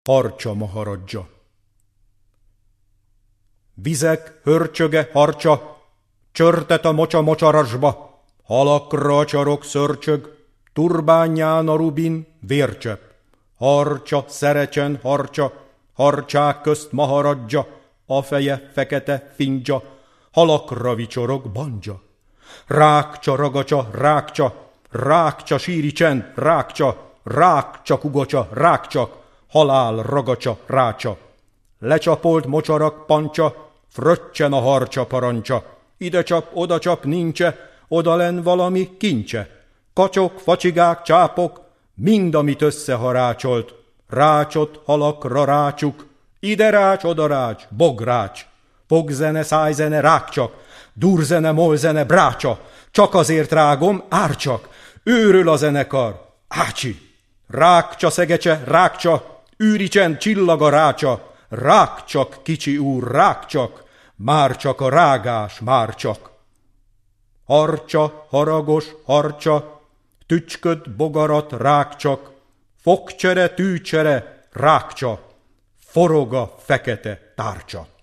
Harcsa maharadja. Vizek hörcsöge harcsa, csörtet a mocsa-mocsarasba, halakra csarok szörcsög, turbányán a rubin vércsepp. Harcsa, szerecsen harcsa, harcsák közt maharadja, a feje fekete fincsa, halakra vicsorog banja. Rákcsa, ragacsa, rákcsa, rákcsa, síri csend, rákcsa, rákcsa, kugocsa, rákcsak, halál, ragacsa, rácsa. Lecsapolt mocsarak pancsa, fröccsen a harcsa parancsa. Ide csap, oda csap, nincse, odalen valami kincse. Kacsok, facsigák, csápok, mind, amit összeharácsolt. Rácsot, halakra rácsuk, ide rács, oda rács, bogrács. Fogzene, szájzene, rákcsak, durzene, molzene, brácsa. Csak azért rágom, árcsak, őrül a zenekar, ácsi. Rákcsa, szegecse, rákcsa, űricsend, csillag a rácsa. Rákcsak, kicsi úr, rákcsak, már csak a rágás, már csak. Harcsa, haragos, harcsa, tücsköd, bogarat, rákcsak, fogcsere, tűcsere, rákcsa, forog a fekete tárcsa.